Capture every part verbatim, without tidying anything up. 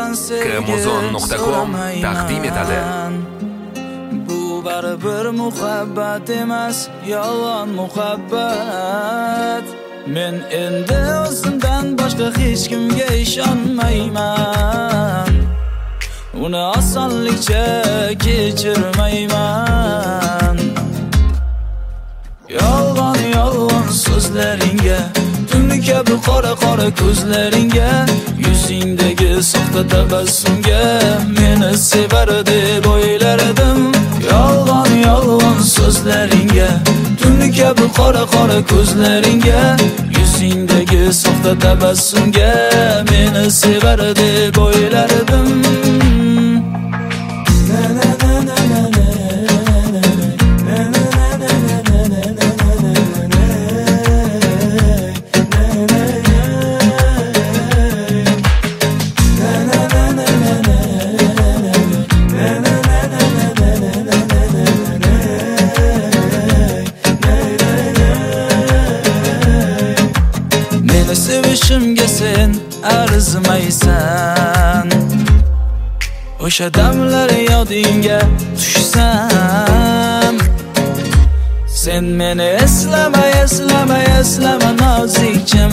kmuzon nuqta com taqdim etadi. Bu baribir muhabbat emas, yolg'on muhabbat. Men endi o'zimdan boshqa hech kimga ishonmayman. Uni osonlikcha kechirmayman. Yolg'on yolg'on so'zlaringga, tunni kabi qora qora ko'zlaringga, yuzingdagi soxta tabassumga meni sevar deb o'ylardim. Yolg'on yolg'on so'zlaringga, tunni kabi qora qora ko'zlaringga, yuzingdagi soxta tabassumga meni sevar deb o'ylardim. Sevishimga sen arzimaysan. O'sha damlar yodingga tushsam, sen meni eslama eslama eslama nozikchim.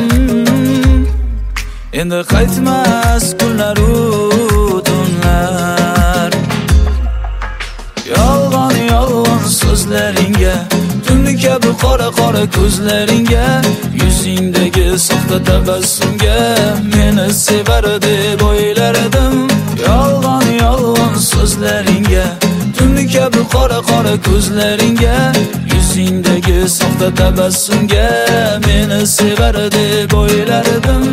Endi qaytmas kunlar u tunlar. Yolg'on yolg'on so'zlaringga, tunni kabi qora qora ko'zlaringga, yuzingdagi soxta tabassumga meni sevar deb o'ylardim. Yolg'on yolg'on so'zlaringga, tunni kabi qora qora ko'zlaringga, yuzingdagi soxta tabassumga meni sevar deb o'ylardim.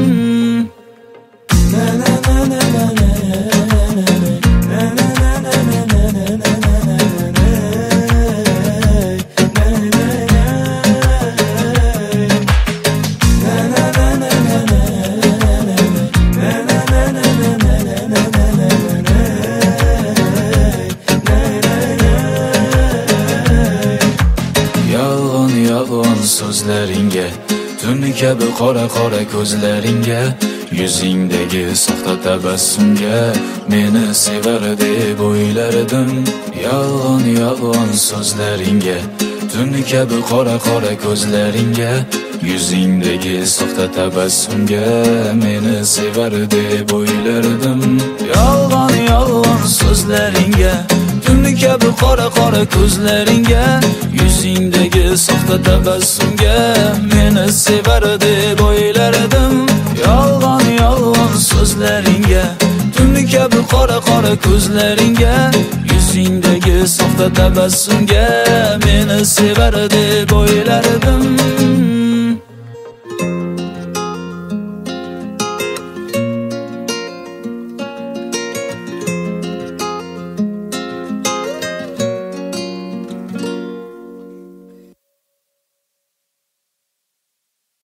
So'zlaringga, tunni kabi qora qora ko'zlaringga, yuzingdagi soxta tabassumga meni sevar deb o'ylardim. Yolg'on yolg'on so'zlaringga, tunni kabi qora qora ko'zlaringga, yuzingdagi soxta tabassumga meni sevar deb o'ylardim. Yolg'on yolg'on so'zlaringga, tunni kabi qora qora ko'zlaringga, yuzingdagi soxta tabassumga meni sevar deb o'ylardim. Yolg'on yolg'on so'zlaringga, tunni kabi qora qora ko'zlaringga, yuzingdagi soxta tabassumga meni sevar deb o'ylardim.